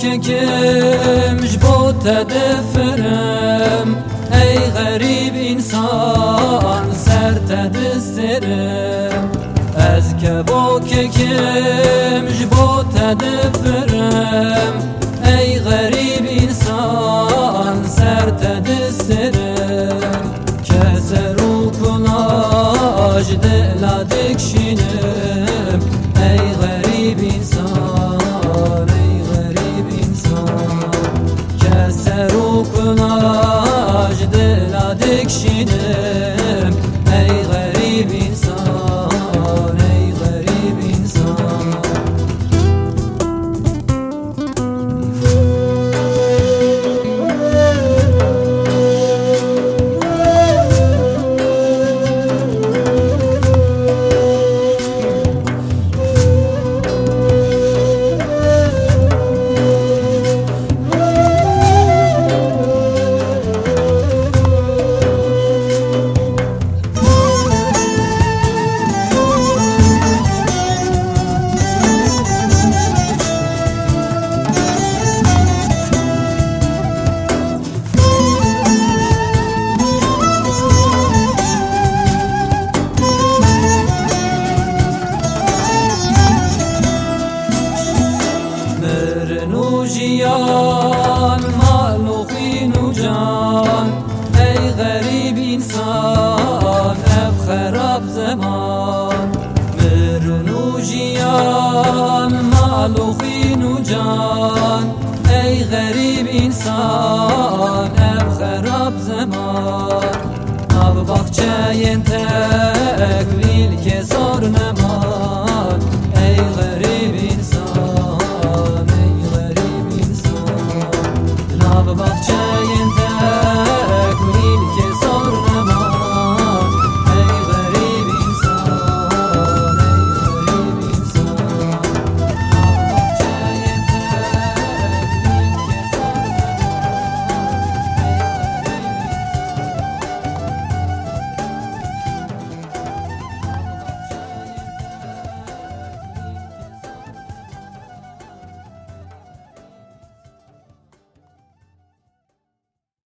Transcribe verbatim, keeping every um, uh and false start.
که کمش با تدفرم ای غریب انسان سر تدسترم از که با که کمش با تدفرم ای غریب انسان سر تدسترم که سرو کناج دل دکشینم ای غریب انسان ای غریب انسان که سرو کناج دل دکشینم ای غریب انسان ای غریب انسان جیان مالوخین و جان ای غریب انسان اب خراب زمان مرنو جیان مالوخین و جان ای غریب انسان اب خراب زمان اب باخچه تکلیل که زار نمان ای غریب انسان ای غریب انسان ناب باخچه